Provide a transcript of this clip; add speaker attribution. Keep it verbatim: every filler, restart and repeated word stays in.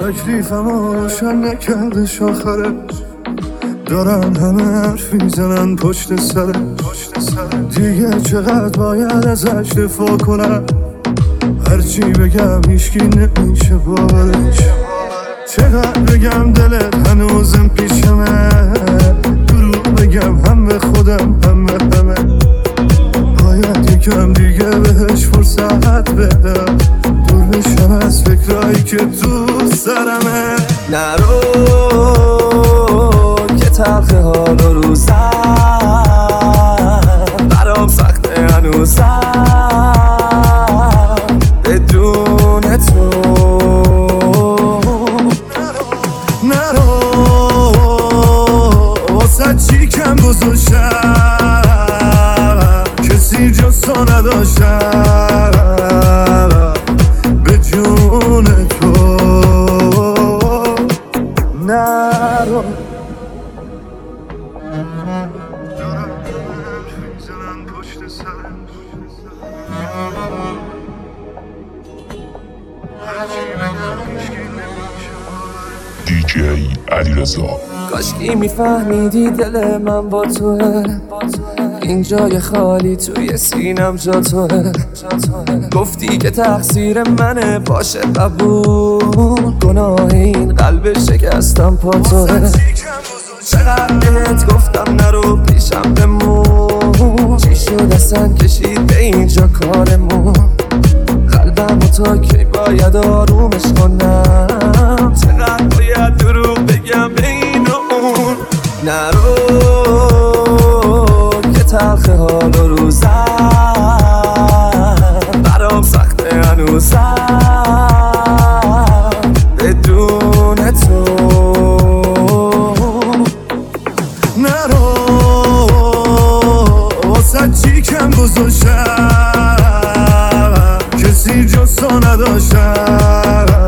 Speaker 1: تکلیفم روشن نکردش آخرش، دارن همه حرف میزنن پشت سرش. دیگه چقدر باید ازش دفاع کنم، هرچی بگم هیچکی نمیشه باورش. چقدر بگم دلت هنوزم پیشمه، دروغ بگم هم به خودم هم به همه. باید یکم دیگه بهش فرصت بدم، دور بشم از فکرایی که تو سرمه.
Speaker 2: نرو که تلخ حال و روزم برام سخته هنوزم بدون تو.
Speaker 1: نرو واسه چی کم گذاشتم، کسی جز تو نداشتم به جون تو. نرو
Speaker 3: دی جی علیرضا.
Speaker 2: کاشکی میفهمیدی دل من با توه، این جای خالی توی سینم جا توه. گفتی که تقصیر منه باشه قبول، گناه این قلب شکستم پا توه. چقدر بهت گفتم نرو پیشم بمون، چی شد اصلا کشید به اینجا کارمون. قلبم و تا کی باید آرومش کنم، چقدر باید دروغ بگم به این و اون. نرو که تلخ حال و روزم برام سخته هنوزم بدون تو.
Speaker 1: نرو واسه چی کم گذاشتم، کسی جز تو نداشتم